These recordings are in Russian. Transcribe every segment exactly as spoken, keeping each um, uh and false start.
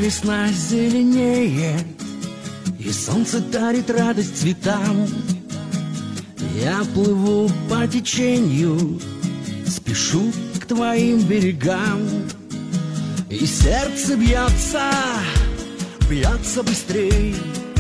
весна зеленеет, и солнце дарит радость цветам. Я плыву по течению, спешу к твоим берегам. И сердце бьется, бьется быстрей.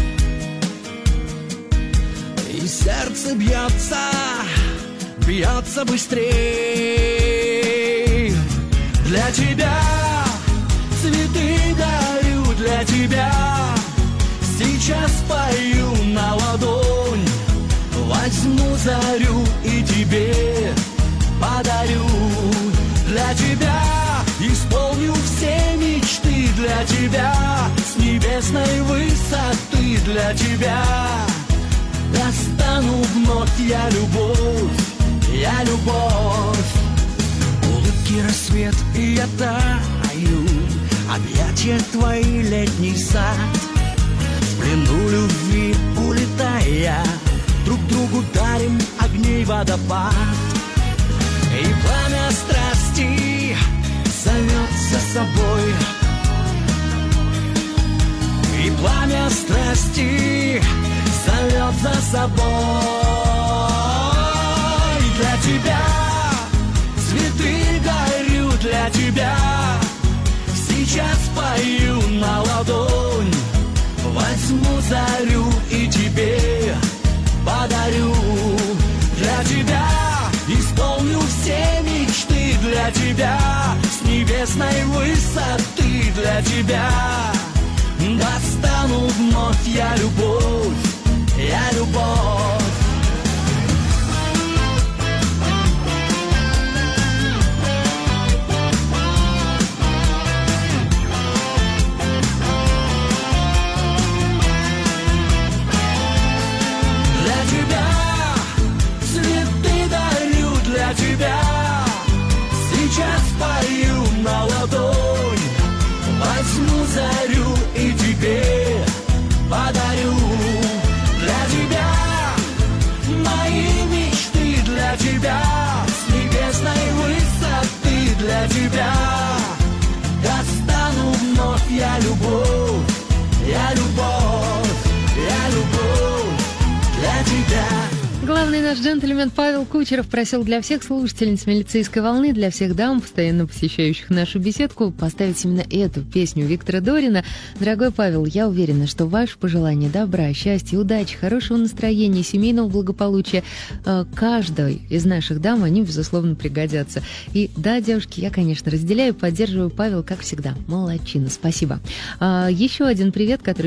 И сердце бьется, бьется быстрей. Для тебя цветы дарю, для тебя сейчас пою на ладонь. Возьму зарю и тебе подарю. Для тебя исполню все мечты, для тебя с небесной высоты, для тебя достану вновь я любовь, я любовь. Улыбки рассвет, и я таю, объятия твои летний сад. В плену любви улетая, друг другу дарим огней водопад. И пламя страсти зовет за собой. И пламя страсти зовет за собой. Для тебя цветы горю, для тебя сейчас пою на ладонь. Возьму зарю и тебе подарю. Для тебя исполню все мечты, для тебя с небесной высоты, для тебя достану вновь я любовь, я любовь. Тебя сейчас пою на ладонь. Возьму зарю и тебе подарю. Для тебя мои мечты, для тебя с небесной высоты, для тебя достану вновь я любовь, я любовь, я любовь для тебя. Главный наш джентльмен Павел Кучеров просил для всех слушательниц «Милицейской волны», для всех дам, постоянно посещающих нашу беседку, поставить именно эту песню Виктора Дорина. Дорогой Павел, я уверена, что ваши пожелания добра, счастья, удачи, хорошего настроения, семейного благополучия каждой из наших дам, они, безусловно, пригодятся. И да, девушки, я, конечно, разделяю, поддерживаю. Павел, как всегда, молодчина, спасибо. Еще один привет, который